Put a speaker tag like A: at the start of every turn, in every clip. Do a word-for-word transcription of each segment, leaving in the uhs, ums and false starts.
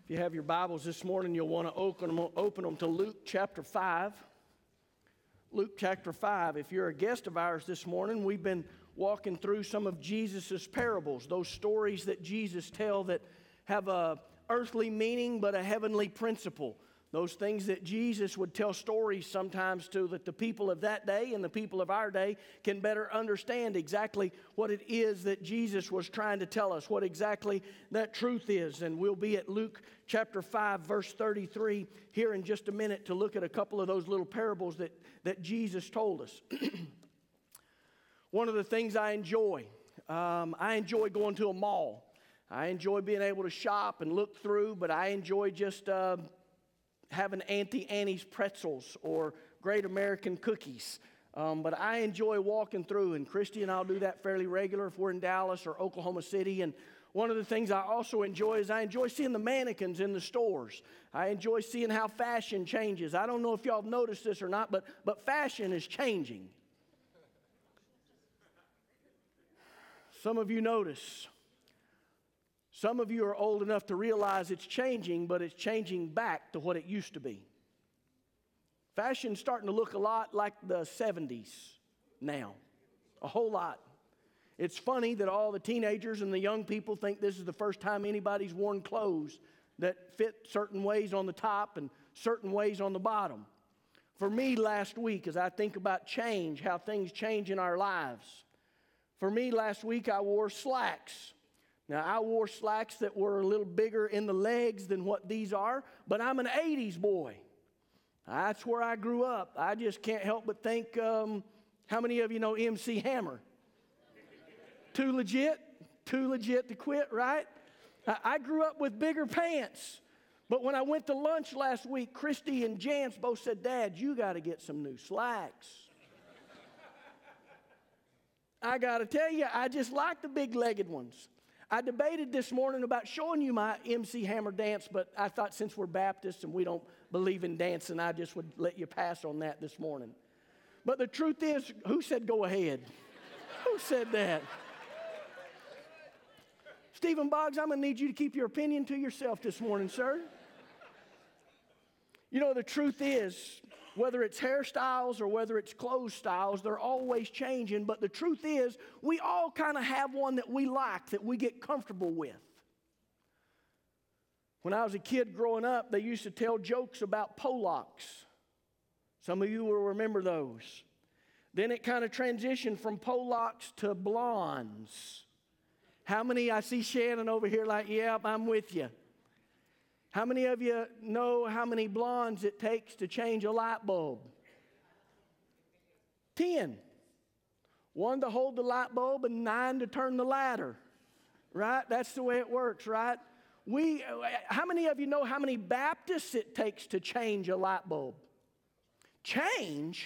A: If you have your Bibles this morning, you'll want to open them, open them to Luke chapter five. Luke chapter five. If you're a guest of ours this morning, we've been walking through some of Jesus' parables, those stories that Jesus tells that have a earthly meaning but a heavenly principle. Those things that Jesus would tell stories sometimes to, that the people of that day and the people of our day can better understand exactly what it is that Jesus was trying to tell us, what exactly that truth is. And we'll be at Luke chapter five, verse thirty-three here in just a minute to look at a couple of those little parables that, that Jesus told us. One of the things I enjoy, um, I enjoy going to a mall. I enjoy being able to shop and look through, but I enjoy just... Uh, having Auntie Annie's pretzels or Great American cookies. Um, but I enjoy walking through, and Christy and I'll do that fairly regular if we're in Dallas or Oklahoma City. And one of the things I also enjoy is I enjoy seeing the mannequins in the stores. I enjoy seeing how fashion changes. I don't know if y'all have noticed this or not, but, but fashion is changing. Some of you notice. Some of you are old enough to realize it's changing, but it's changing back to what it used to be. Fashion's starting to look a lot like the seventies now, a whole lot. It's funny that all the teenagers and the young people think this is the first time anybody's worn clothes that fit certain ways on the top and certain ways on the bottom. For me last week, as I think about change, how things change in our lives, for me last week I wore slacks. Now, I wore slacks that were a little bigger in the legs than what these are, but I'm an eighties boy. That's where I grew up. I just can't help but think, um, how many of you know M C Hammer? Too legit? Too legit to quit, right? I, I grew up with bigger pants. But when I went to lunch last week, Christy and Jance both said, Dad, you got to get some new slacks. I got to tell you, I just like the big-legged ones. I debated this morning about showing you my M C Hammer dance, but I thought since we're Baptists and we don't believe in dancing, I just would let you pass on that this morning. But the truth is, who said go ahead? Who said that? Stephen Boggs, I'm going to need you to keep your opinion to yourself this morning, sir. You know, the truth is, whether it's hairstyles or whether it's clothes styles, they're always changing. But the truth is, we all kind of have one that we like, that we get comfortable with. When I was a kid growing up, they used to tell jokes about Polacks. Some of you will remember those. Then it kind of transitioned from Polacks to blondes. How many, I see Shannon over here like, yep, I'm with you. How many of you know how many blondes it takes to change a light bulb? Ten. One to hold the light bulb and nine to turn the ladder. Right? That's the way it works, right? We, how many of you know how many Baptists it takes to change a light bulb? Change?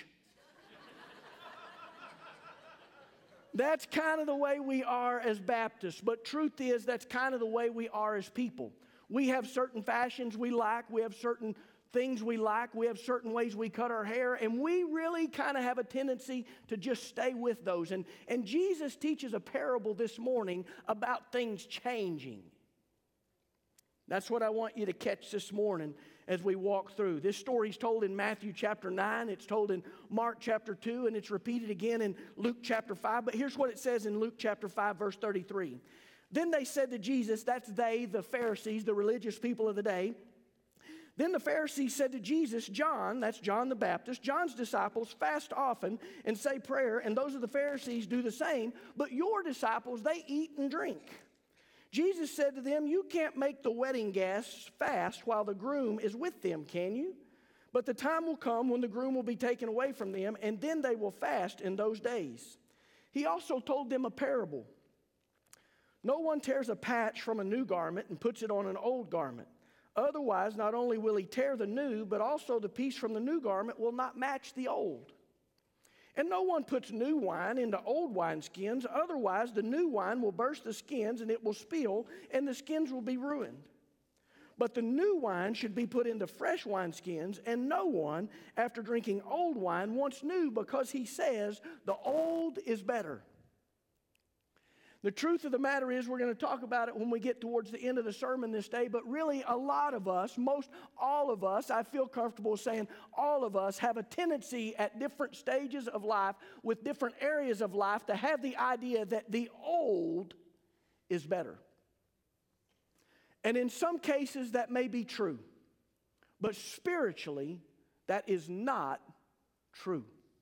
A: That's kind of the way we are as Baptists. But truth is, that's kind of the way we are as people. We have certain fashions we like. We have certain things we like. We have certain ways we cut our hair. And we really kind of have a tendency to just stay with those. And, and Jesus teaches a parable this morning about things changing. That's what I want you to catch this morning as we walk through. This story is told in Matthew chapter nine. It's told in Mark chapter two. And it's repeated again in Luke chapter five. But here's what it says in Luke chapter five, verse thirty-three. Then they said to Jesus, that's they, the Pharisees, the religious people of the day. Then the Pharisees said to Jesus, John, that's John the Baptist, John's disciples fast often and say prayer, and those of the Pharisees do the same, but your disciples, they eat and drink. Jesus said to them, you can't make the wedding guests fast while the groom is with them, can you? But the time will come when the groom will be taken away from them, and then they will fast in those days. He also told them a parable. No one tears a patch from a new garment and puts it on an old garment. Otherwise, not only will he tear the new, but also the piece from the new garment will not match the old. And no one puts new wine into old wineskins. Otherwise, the new wine will burst the skins and it will spill, and the skins will be ruined. But the new wine should be put into fresh wineskins, and no one, after drinking old wine, wants new because he says the old is better. The truth of the matter is, we're going to talk about it when we get towards the end of the sermon this day, but really a lot of us, most all of us, I feel comfortable saying all of us have a tendency at different stages of life with different areas of life to have the idea that the old is better. And in some cases that may be true, but spiritually that is not true.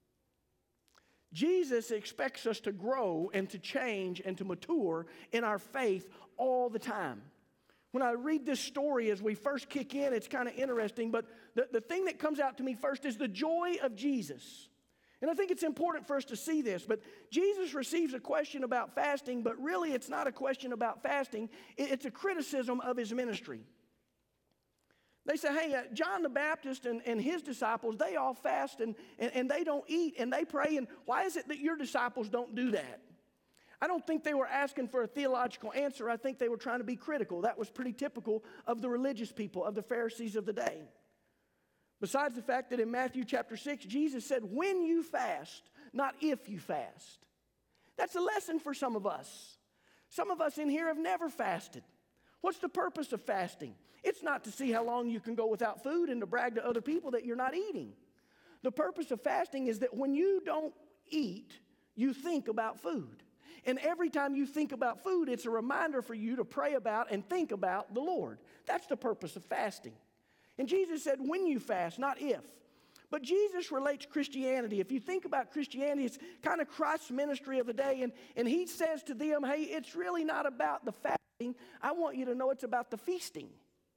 A: Jesus expects us to grow and to change and to mature in our faith all the time. When I read this story as we first kick in, it's kind of interesting, but the, the thing that comes out to me first is the joy of Jesus. And I think it's important for us to see this, but Jesus receives a question about fasting, but really it's not a question about fasting. It's a criticism of his ministry. They say, hey, uh, John the Baptist and, and his disciples, they all fast and, and, and they don't eat and they pray. And why is it that your disciples don't do that? I don't think they were asking for a theological answer. I think they were trying to be critical. That was pretty typical of the religious people, of the Pharisees of the day. Besides the fact that in Matthew chapter six, Jesus said, when you fast, not if you fast. That's a lesson for some of us. Some of us in here have never fasted. What's the purpose of fasting? It's not to see how long you can go without food and to brag to other people that you're not eating. The purpose of fasting is that when you don't eat, you think about food. And every time you think about food, it's a reminder for you to pray about and think about the Lord. That's the purpose of fasting. And Jesus said, when you fast, not if. But Jesus relates Christianity. If you think about Christianity, it's kind of Christ's ministry of the day. And, and he says to them, hey, it's really not about the fasting. I want you to know it's about the feasting.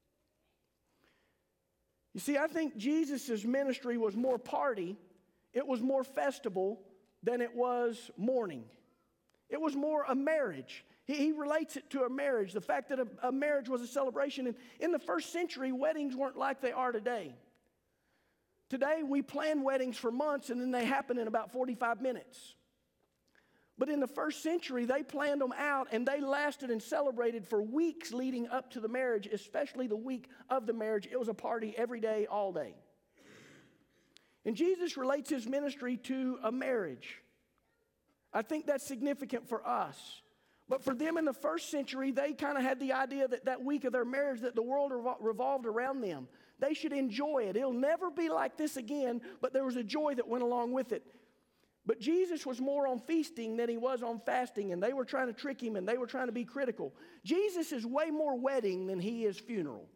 A: You see, I think Jesus' ministry was more party, it was more festival than it was mourning. It was more a marriage. He, he relates it to a marriage, the fact that a, a marriage was a celebration. And in the first century, weddings weren't like they are today. Today, we plan weddings for months and then they happen in about forty-five minutes. But in the first century, they planned them out and they lasted and celebrated for weeks leading up to the marriage, especially the week of the marriage. It was a party every day, all day. And Jesus relates his ministry to a marriage. I think that's significant for us. But for them in the first century, they kind of had the idea that that week of their marriage, that the world revolved around them. They should enjoy it. It'll never be like this again, but there was a joy that went along with it. But Jesus was more on feasting than he was on fasting, and they were trying to trick him, and they were trying to be critical. Jesus is way more wedding than he is funeral.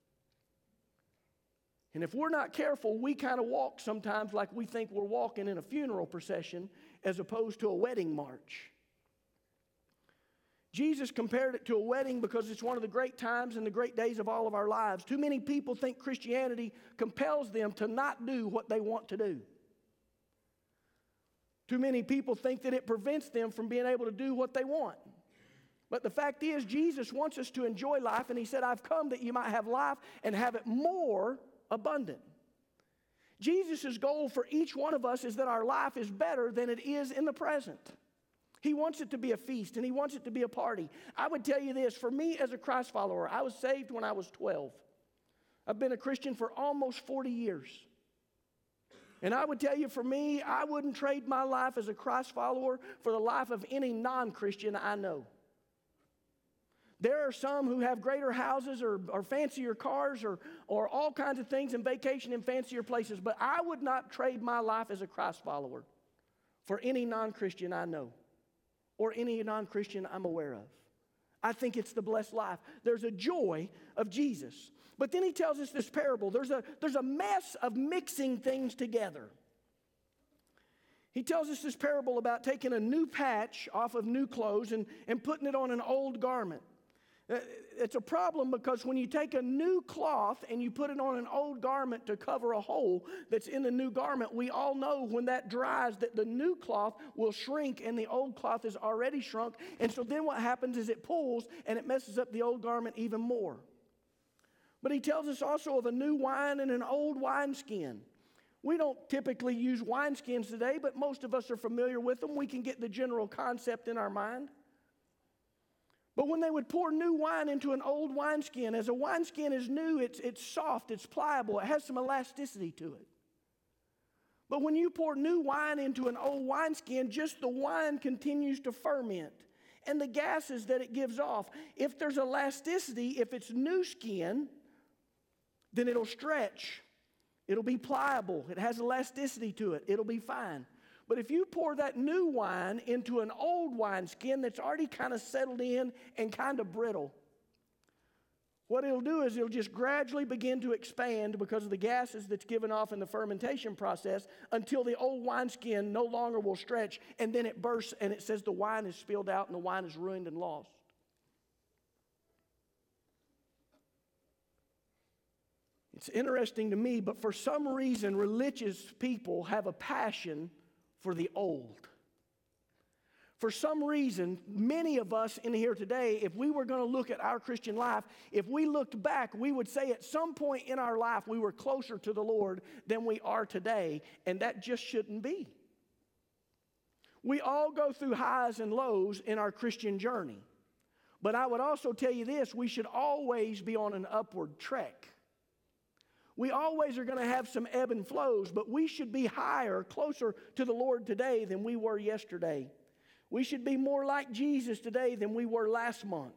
A: And if we're not careful, we kind of walk sometimes like we think we're walking in a funeral procession as opposed to a wedding march. Jesus compared it to a wedding because it's one of the great times and the great days of all of our lives. Too many people think Christianity compels them to not do what they want to do. Too many people think that it prevents them from being able to do what they want. But the fact is, Jesus wants us to enjoy life, and he said, I've come that you might have life and have it more abundant. Jesus' goal for each one of us is that our life is better than it is in the present. He wants it to be a feast, and he wants it to be a party. I would tell you this, for me as a Christ follower, I was saved when I was twelve. I've been a Christian for almost forty years. And I would tell you, for me, I wouldn't trade my life as a Christ follower for the life of any non-Christian I know. There are some who have greater houses or, or fancier cars or, or all kinds of things and vacation in fancier places, but I would not trade my life as a Christ follower for any non-Christian I know or any non-Christian I'm aware of. I think it's the blessed life. There's a joy of Jesus. But then he tells us this parable. There's a, there's a mess of mixing things together. He tells us this parable about taking a new patch off of new clothes and, and putting it on an old garment. It's a problem because when you take a new cloth and you put it on an old garment to cover a hole that's in the new garment, we all know when that dries that the new cloth will shrink and the old cloth is already shrunk. And so then what happens is it pulls and it messes up the old garment even more. But he tells us also of a new wine and an old wineskin. We don't typically use wineskins today, but most of us are familiar with them. We can get the general concept in our mind. But when they would pour new wine into an old wineskin, as a wineskin is new, it's, it's soft, it's pliable, it has some elasticity to it. But when you pour new wine into an old wineskin, just the wine continues to ferment. and the gases that it gives off. If there's elasticity, if it's new skin, then it'll stretch. It'll be pliable. It has elasticity to it. It'll be fine. But if you pour that new wine into an old wineskin that's already kind of settled in and kind of brittle, what it'll do is it'll just gradually begin to expand because of the gases that's given off in the fermentation process until the old wineskin no longer will stretch, and then it bursts and it says the wine is spilled out and the wine is ruined and lost. It's interesting to me, but for some reason, religious people have a passion for the old. For some reason, many of us in here today, if we were going to look at our Christian life, if we looked back, we would say at some point in our life we were closer to the Lord than we are today, and that just shouldn't be. We all go through highs and lows in our Christian journey. But I would also tell you this, we should always be on an upward trek. We always are going to have some ebb and flows, but we should be higher, closer to the Lord today than we were yesterday. We should be more like Jesus today than we were last month.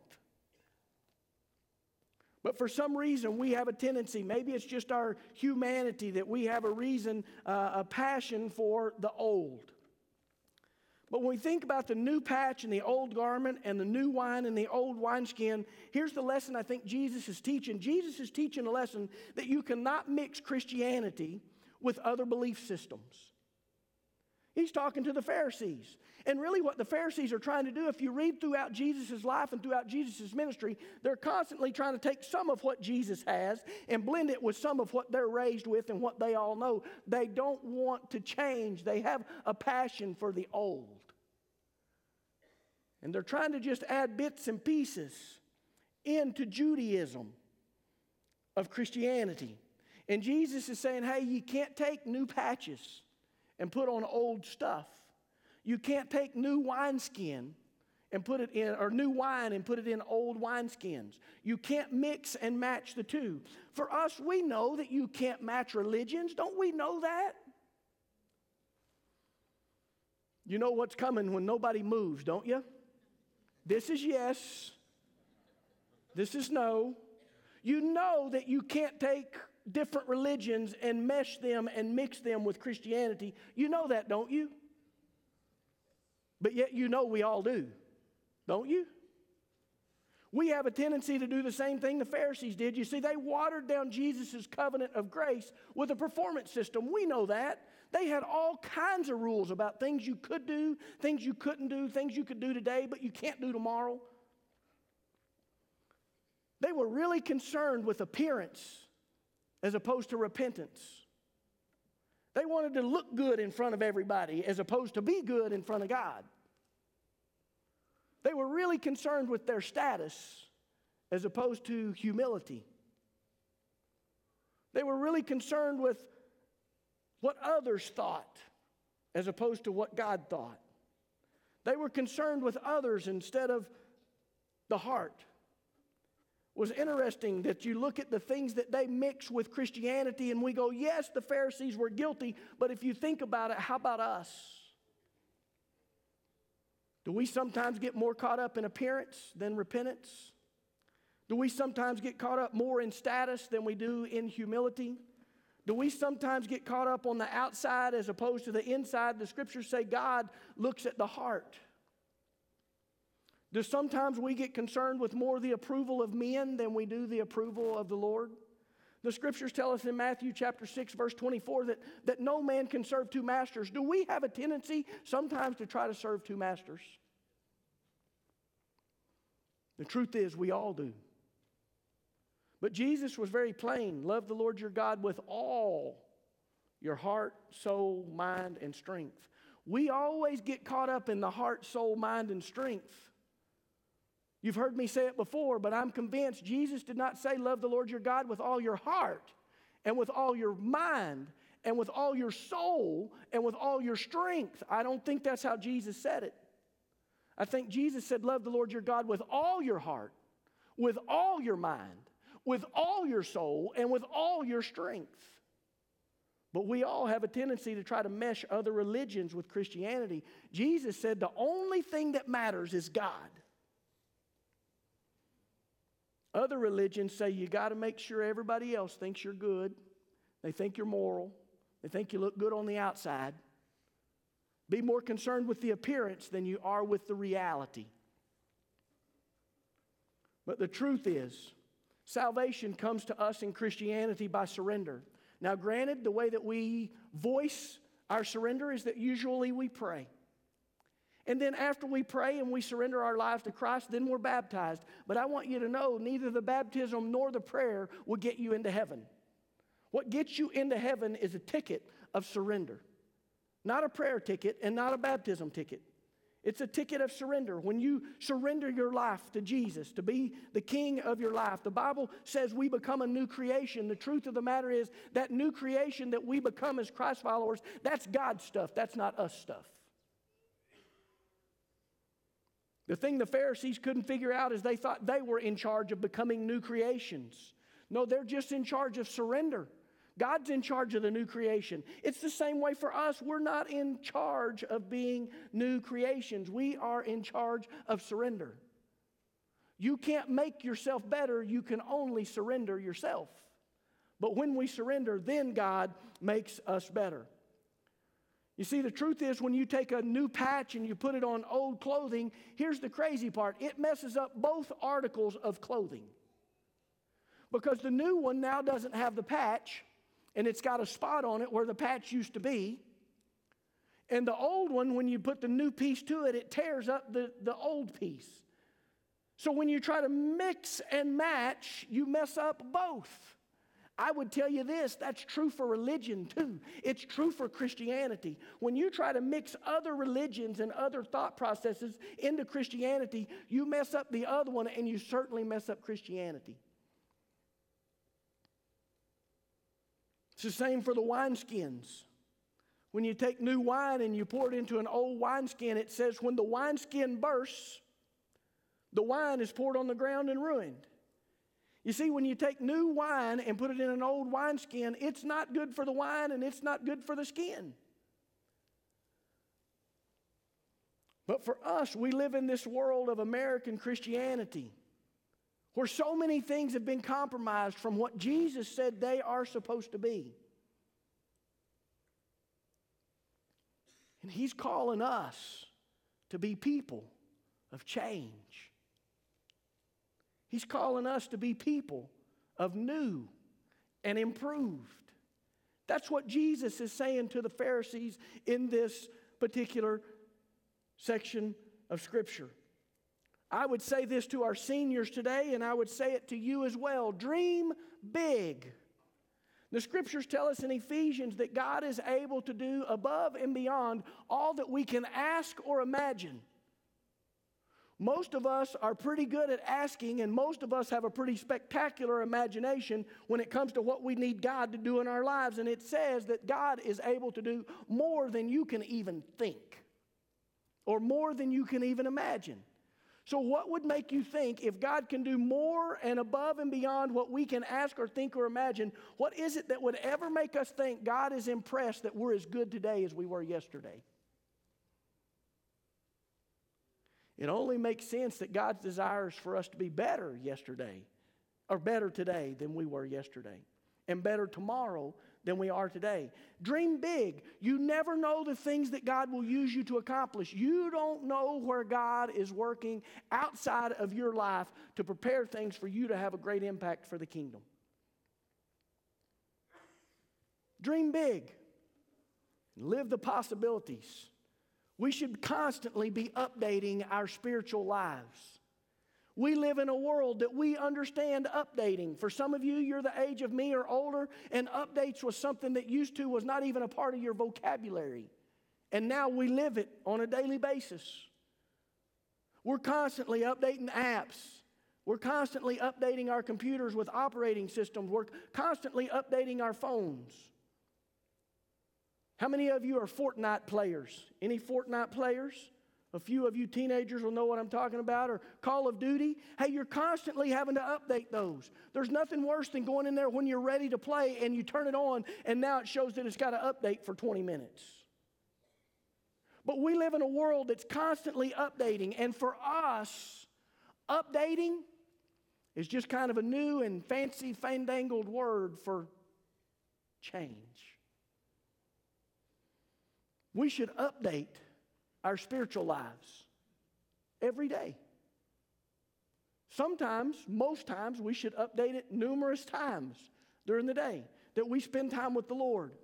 A: But for some reason, we have a tendency, maybe it's just our humanity, that we have a reason, uh, a passion for the old. But when we think about the new patch in the old garment and the new wine in the old wineskin, here's the lesson I think Jesus is teaching. Jesus is teaching a lesson that you cannot mix Christianity with other belief systems. He's talking to the Pharisees. And really what the Pharisees are trying to do, if you read throughout Jesus' life and throughout Jesus' ministry, they're constantly trying to take some of what Jesus has and blend it with some of what they're raised with and what they all know. They don't want to change. They have a passion for the old. And they're trying to just add bits and pieces into Judaism of Christianity. And Jesus is saying, hey, you can't take new patches and put on old stuff. You can't take new wineskin and put it in, or new wine and put it in old wineskins. You can't mix and match the two. For us, we know that you can't match religions. Don't we know that? You know what's coming when nobody moves, don't you? This is yes. This is no. You know that you can't take different religions and mesh them and mix them with Christianity. You know that, don't you? But yet you know we all do, don't you? We have a tendency to do the same thing the Pharisees did. You see, they watered down Jesus' covenant of grace with a performance system. We know that. They had all kinds of rules about things you could do, things you couldn't do, things you could do today, but you can't do tomorrow. They were really concerned with appearance as opposed to repentance. They wanted to look good in front of everybody as opposed to be good in front of God. They were really concerned with their status as opposed to humility. They were really concerned with what others thought as opposed to what God thought. They were concerned with others instead of the heart. It was interesting that you look at the things that they mix with Christianity and we go, yes, the Pharisees were guilty, but if you think about it, how about us? Do we sometimes get more caught up in appearance than repentance? Do we sometimes get caught up more in status than we do in humility? Do we sometimes get caught up on the outside as opposed to the inside? The scriptures say God looks at the heart. Do sometimes we get concerned with more the approval of men than we do the approval of the Lord? The scriptures tell us in Matthew chapter six, verse twenty-four, that, that no man can serve two masters. Do we have a tendency sometimes to try to serve two masters? The truth is, we all do. But Jesus was very plain. Love the Lord your God with all your heart, soul, mind, and strength. We always get caught up in the heart, soul, mind, and strength. You've heard me say it before, but I'm convinced Jesus did not say love the Lord your God with all your heart and with all your mind and with all your soul and with all your strength. I don't think that's how Jesus said it. I think Jesus said love the Lord your God with all your heart, with all your mind, with all your soul, and with all your strength. But we all have a tendency to try to mesh other religions with Christianity. Jesus said the only thing that matters is God. Other religions say you got to make sure everybody else thinks you're good. They think you're moral. They think you look good on the outside. Be more concerned with the appearance than you are with the reality. But the truth is, salvation comes to us in Christianity by surrender. Now, granted, the way that we voice our surrender is that usually we pray. And then after we pray and we surrender our lives to Christ, then we're baptized. But I want you to know, neither the baptism nor the prayer will get you into heaven. What gets you into heaven is a ticket of surrender. Not a prayer ticket and not a baptism ticket. It's a ticket of surrender. When you surrender your life to Jesus, to be the king of your life, the Bible says we become a new creation. The truth of the matter is that new creation that we become as Christ followers, that's God's stuff. That's not us stuff. The thing the Pharisees couldn't figure out is they thought they were in charge of becoming new creations. No, they're just in charge of surrender. God's in charge of the new creation. It's the same way for us. We're not in charge of being new creations. We are in charge of surrender. You can't make yourself better. You can only surrender yourself. But when we surrender, then God makes us better. You see, the truth is when you take a new patch and you put it on old clothing, here's the crazy part. It messes up both articles of clothing. Because the new one now doesn't have the patch, and it's got a spot on it where the patch used to be. And the old one, when you put the new piece to it, it tears up the, the old piece. So when you try to mix and match, you mess up both. I would tell you this, that's true for religion too. It's true for Christianity. When you try to mix other religions and other thought processes into Christianity, you mess up the other one, and you certainly mess up Christianity. It's the same for the wineskins. When you take new wine and you pour it into an old wineskin, it says when the wineskin bursts, the wine is poured on the ground and ruined. You see, when you take new wine and put it in an old wineskin, it's not good for the wine and it's not good for the skin. But for us, we live in this world of American Christianity where so many things have been compromised from what Jesus said they are supposed to be. And He's calling us to be people of change. He's calling us to be people of new and improved. That's what Jesus is saying to the Pharisees in this particular section of Scripture. I would say this to our seniors today, and I would say it to you as well. Dream big. The Scriptures tell us in Ephesians that God is able to do above and beyond all that we can ask or imagine. Most of us are pretty good at asking, and most of us have a pretty spectacular imagination when it comes to what we need God to do in our lives. And it says that God is able to do more than you can even think, or more than you can even imagine. So what would make you think if God can do more and above and beyond what we can ask or think or imagine, what is it that would ever make us think God is impressed that we're as good today as we were yesterday? It only makes sense that God's desire is for us to be better yesterday, or better today than we were yesterday, and better tomorrow than we are today. Dream big. You never know the things that God will use you to accomplish. You don't know where God is working outside of your life to prepare things for you to have a great impact for the kingdom. Dream big. Live the possibilities. We should constantly be updating our spiritual lives. We live in a world that we understand updating. For some of you, you're the age of me or older, and updates was something that used to was not even a part of your vocabulary. And now we live it on a daily basis. We're constantly updating apps. We're constantly updating our computers with operating systems. We're constantly updating our phones. How many of you are Fortnite players? Any Fortnite players? A few of you teenagers will know what I'm talking about, or Call of Duty. Hey, you're constantly having to update those. There's nothing worse than going in there when you're ready to play and you turn it on and now it shows that it's got to update for twenty minutes. But we live in a world that's constantly updating, and for us, updating is just kind of a new and fancy, fandangled word for change. We should update our spiritual lives every day. Sometimes, most times, we should update it numerous times during the day that we spend time with the Lord.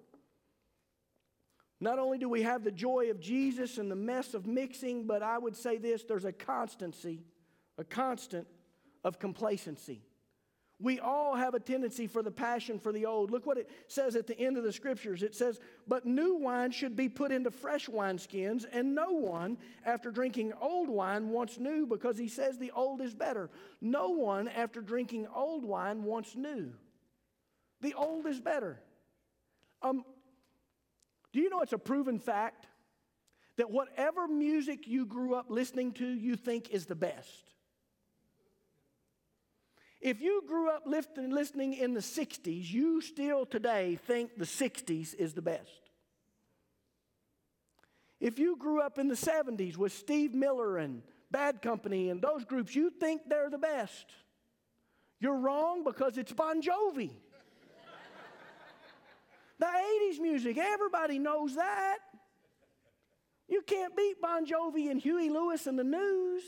A: Not only do we have the joy of Jesus and the mess of mixing, but I would say this, there's a constancy, a constant of complacency. We all have a tendency for the passion for the old. Look what it says at the end of the scriptures. It says, but new wine should be put into fresh wineskins, and no one, after drinking old wine, wants new, because he says the old is better. No one, after drinking old wine, wants new. The old is better. Um, do you know it's a proven fact that whatever music you grew up listening to, you think is the best? If you grew up listening in the sixties, you still today think the sixties is the best. If you grew up in the seventies with Steve Miller and Bad Company and those groups, you think they're the best. You're wrong, because it's Bon Jovi. The eighties music, everybody knows that. You can't beat Bon Jovi and Huey Lewis and the News.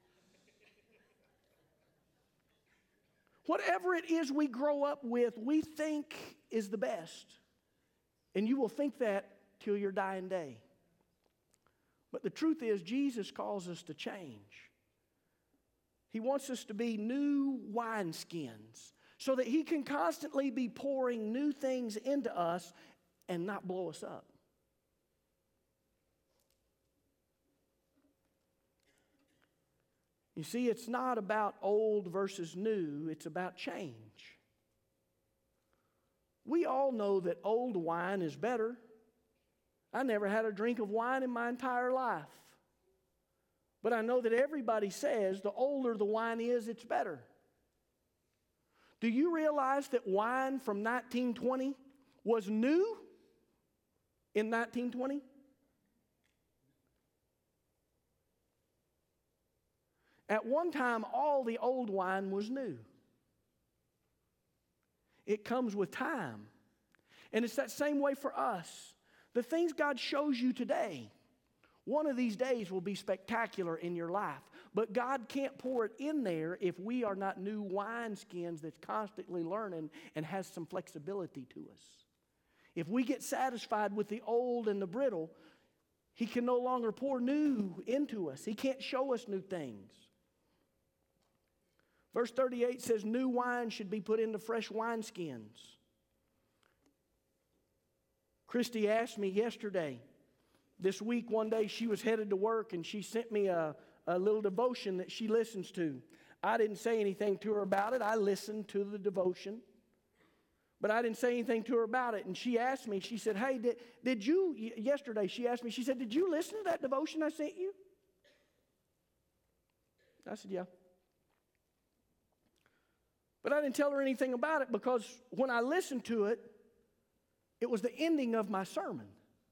A: Whatever it is we grow up with, we think is the best. And you will think that till your dying day. But the truth is, Jesus calls us to change. He wants us to be new wineskins so that he can constantly be pouring new things into us and not blow us up. You see, it's not about old versus new, it's about change. We all know that old wine is better. I never had a drink of wine in my entire life. But I know that everybody says the older the wine is, it's better. Do you realize that wine from nineteen twenty was new in nineteen twenty? At one time, all the old wine was new. It comes with time. And it's that same way for us. The things God shows you today, one of these days will be spectacular in your life. But God can't pour it in there if we are not new wineskins that's constantly learning and has some flexibility to us. If we get satisfied with the old and the brittle, he can no longer pour new into us. He can't show us new things. Verse thirty-eight says, new wine should be put into fresh wineskins. Christy asked me yesterday, this week, one day she was headed to work and she sent me a, a little devotion that she listens to. I didn't say anything to her about it. I listened to the devotion. But I didn't say anything to her about it. And she asked me, she said, hey, did, did you, yesterday she asked me, she said, did you listen to that devotion I sent you? I said, yeah. But I didn't tell her anything about it because when I listened to it, it was the ending of my sermon.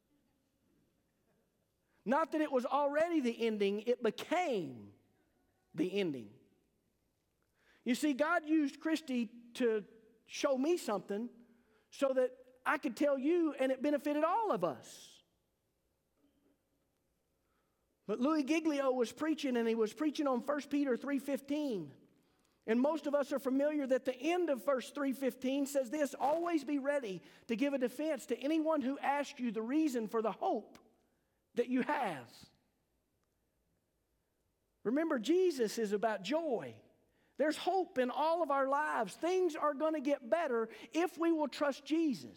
A: Not that it was already the ending, it became the ending. You see, God used Christy to show me something so that I could tell you and it benefited all of us. But Louis Giglio was preaching and he was preaching on First Peter three fifteen. And most of us are familiar that the end of verse three fifteen says this, always be ready to give a defense to anyone who asks you the reason for the hope that you have. Remember, Jesus is about joy. There's hope in all of our lives. Things are going to get better if we will trust Jesus.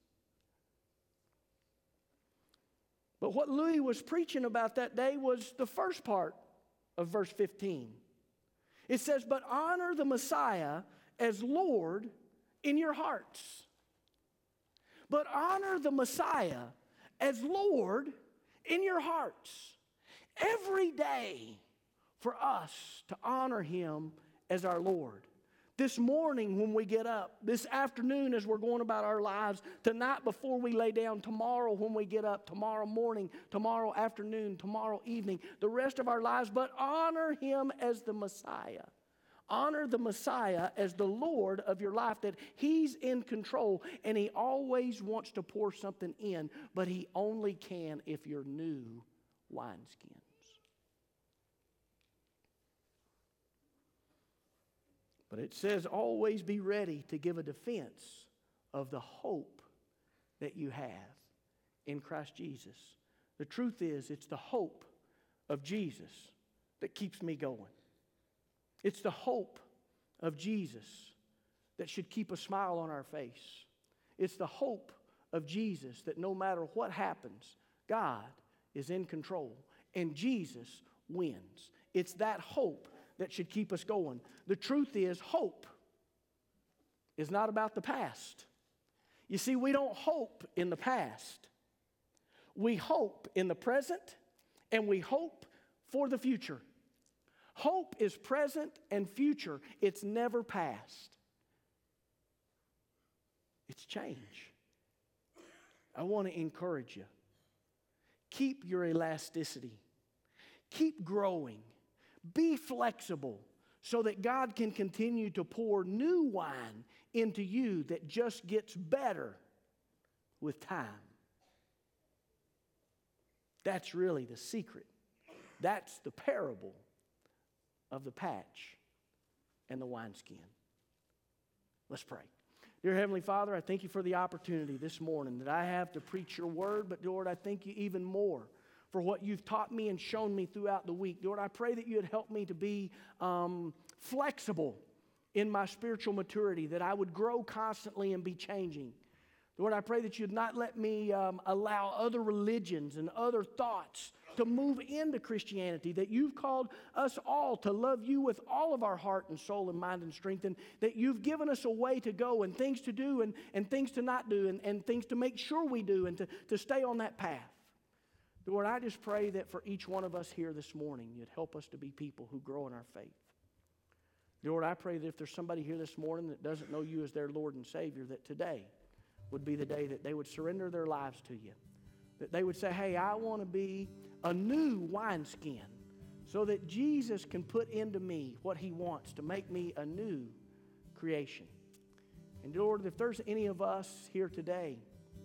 A: But what Louis was preaching about that day was the first part of verse fifteen. It says, but honor the Messiah as Lord in your hearts. But honor the Messiah as Lord in your hearts. every day for us to honor Him as our Lord. This morning when we get up, this afternoon as we're going about our lives, tonight before we lay down, tomorrow when we get up, tomorrow morning, tomorrow afternoon, tomorrow evening, the rest of our lives, but honor Him as the Messiah. Honor the Messiah as the Lord of your life, that He's in control and He always wants to pour something in, but He only can if you're new wineskins. But it says always be ready to give a defense of the hope that you have in Christ Jesus. The truth is, it's the hope of Jesus that keeps me going. It's the hope of Jesus that should keep a smile on our face. It's the hope of Jesus that no matter what happens, God is in control and Jesus wins. It's that hope that should keep us going. The truth is, hope is not about the past. You see, we don't hope in the past. We hope in the present, and we hope for the future. Hope is present and future. It's never past. It's change. I want to encourage you. Keep your elasticity. Keep growing. Be flexible so that God can continue to pour new wine into you that just gets better with time. That's really the secret. That's the parable of the patch and the wineskin. Let's pray. Dear Heavenly Father, I thank you for the opportunity this morning that I have to preach your word, but Lord, I thank you even more for what you've taught me and shown me throughout the week. Lord, I pray that you'd help me to be um, flexible in my spiritual maturity, that I would grow constantly and be changing. Lord, I pray that you'd not let me um, allow other religions and other thoughts to move into Christianity, that you've called us all to love you with all of our heart and soul and mind and strength, and that you've given us a way to go and things to do and, and things to not do and, and things to make sure we do and to, to stay on that path. Lord, I just pray that for each one of us here this morning, you'd help us to be people who grow in our faith. Lord, I pray that if there's somebody here this morning that doesn't know you as their Lord and Savior, that today would be the day that they would surrender their lives to you. That they would say, hey, I want to be a new wineskin so that Jesus can put into me what he wants to make me a new creation. And Lord, if there's any of us here today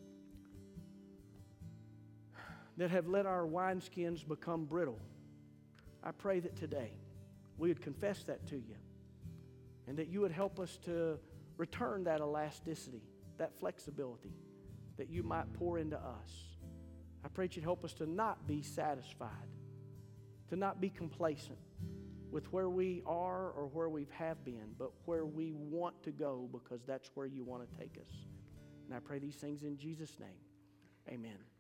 A: that have let our wineskins become brittle, I pray that today we would confess that to you and that you would help us to return that elasticity, that flexibility that you might pour into us. I pray that you'd help us to not be satisfied, to not be complacent with where we are or where we have been, but where we want to go because that's where you want to take us. And I pray these things in Jesus' name. Amen.